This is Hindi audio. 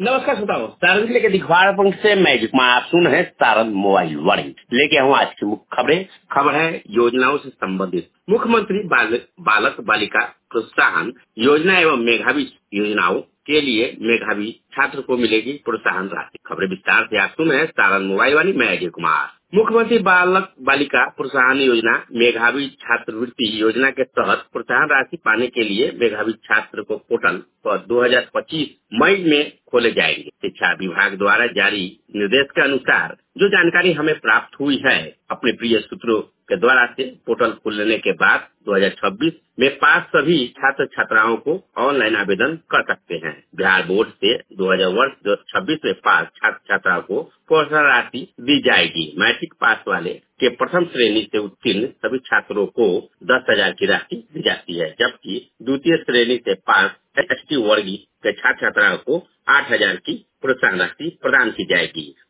नमस्कार श्रोताओं, सारण जिले के दिखवाड़ पंख से मैं जिक्मा आप सुन है सारण मोबाइल वाणी लेके हूँ आज की मुख्य खबरें। खबर है योजनाओं से संबंधित। मुख्यमंत्री बालक बालिका प्रोत्साहन योजना एवं मेधावी योजनाओं के लिए मेधावी छात्र को मिलेगी प्रोत्साहन राशि। खबरें विस्तार से आप सुन है सारण मोबाइल वाणी, मैं अजय कुमार। मुख्यमंत्री बालक बालिका प्रोत्साहन योजना मेधावी छात्रवृत्ति योजना के तहत प्रोत्साहन राशि पाने के लिए मेधावी छात्र को पोर्टल पर 2025 मई में खोले जाएंगे। शिक्षा विभाग द्वारा जारी निर्देश के अनुसार जो जानकारी हमें प्राप्त हुई है, अपने प्रिय सूत्रों के द्वारा से पोर्टल खुलने के बाद 2026 में पास सभी छात्र छात्राओं को ऑनलाइन आवेदन कर सकते हैं। बिहार बोर्ड से 2026 में पास छात्र छात्राओं को प्रोत्साहन राशि दी जाएगी। मैट्रिक पास वाले के प्रथम श्रेणी से उत्तीर्ण सभी छात्रों को 10,000 की राशि दी जाती है, जबकि द्वितीय श्रेणी से पास ST वर्गीय के छात्र छात्राओं को 8,000 की प्रोत्साहन राशि प्रदान की जाएगी।